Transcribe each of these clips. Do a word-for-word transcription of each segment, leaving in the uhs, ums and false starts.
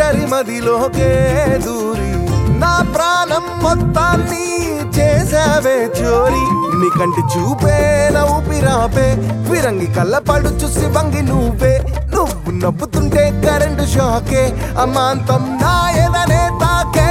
ఒంటరి మదిలోకే దూరి నా ప్రాణం మొత్తాన్ని చేసావే చోరీ నీ కంటి చూపే నా ఊపిరాపే ఫిరంగి కళ్ళ పడు చూసి వంగి నువ్వే నువ్వు నవ్వుతుంటే కరెంటు షాకే అమాంతం నా ఎదనే తాకే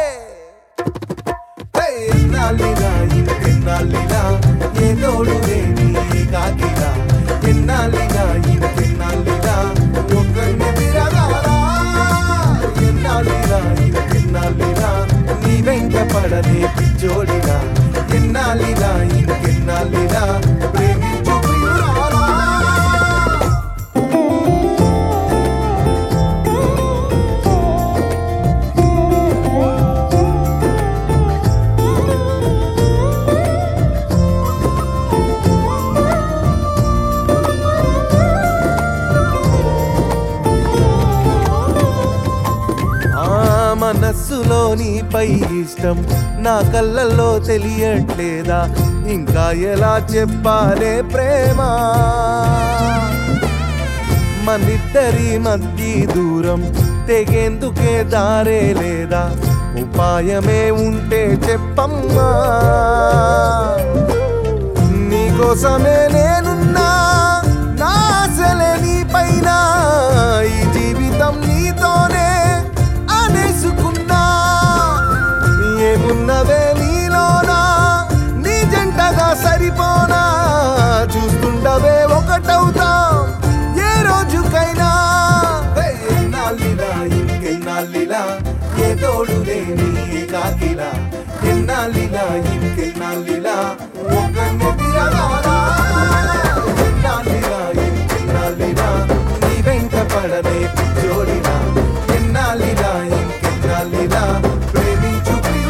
ఎన్నాళ్ళిలా ఇంకెన్నాళ్ళిలా ఏ తోడు లేని కాకిలా ఎన్నాళ్ళిలా ఇంకెన్నాళ్ళిలా ఒక్కడిని తిరగాలా ఎన్నాళ్ళిలా ఇంకెన్నాళ్ళిలా నీ వెంట పడనే పిచ్చోడిలా ఎన్నాళ్ళిలా ఇంకెన్నాళ్ళిలా ప్రేమించు ప్రియురాలా మనస్సులో నీపై ఇష్టం నా కళ్ళల్లో తెలియట్లేదా ఇంకా ఎలా చెప్పాలే ప్రేమ మనిద్దరి మధ్య దూరం తెగేందుకే దారే లేదా ఉపాయమే ఉంటే చెప్పమ్మా నీకోసమే నేనున్నా నా ఆశలే నీ పైన ఈ జీవితం నీతోనే ఏమున్నవే నీలోనా నీ జంటగా సరిపోనా చూస్తుండవే ఒకటవుతాం ఏ రోజుకైనా ఎన్నాళ్ళిలా ఇంకెన్నాళ్ళిలా ఏ తోడు లేని కాకిలా ఎన్నాళ్ళిలా ఇంకెన్నాళ్ళిలా ఒకరిని తిరగాలా ఎన్నాళ్ళిలా ఇంకెన్నాళ్ళిలా నీ వెంట పడనే పిచ్చోడిలా ఎన్నాళ్ళిలా ఇంకెన్నాళ్ళిలా ప్రేమించు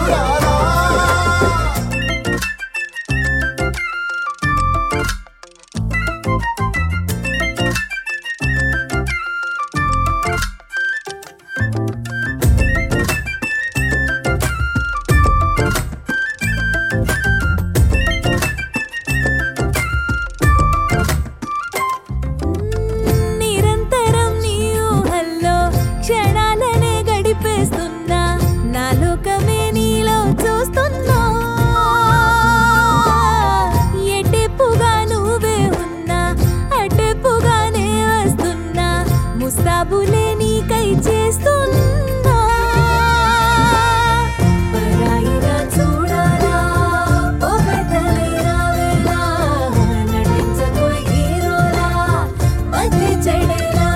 ముస్తాబులే నీకై చేస్తున్నా పరాయిగా చూడాలా పొగడలే రావేలా నటించకు హీరోలా మధ్య చెడేలా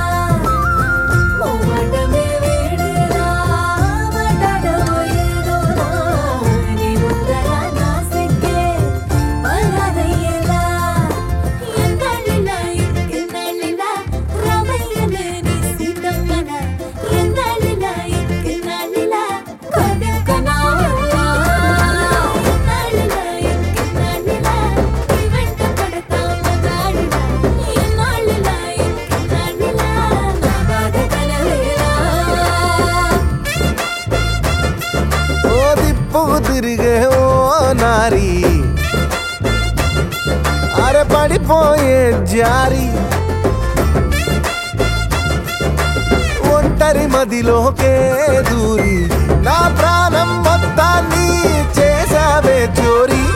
మోవడమే వేడేలా మాట్లాడబోయేదోలా నీ ముందర నా సిగ్గే పరాదయ్యేలా ఎన్నాళ్ళిలా ఇంకెన్నాళ్ళిలా రామయ్యలే తిరిగే ఓ నారీ అరే పడిపోయే జారి ఒంటరి మదిలోకే దూరి నా ప్రాణం మొత్తాన్ని చేసావే చోరీ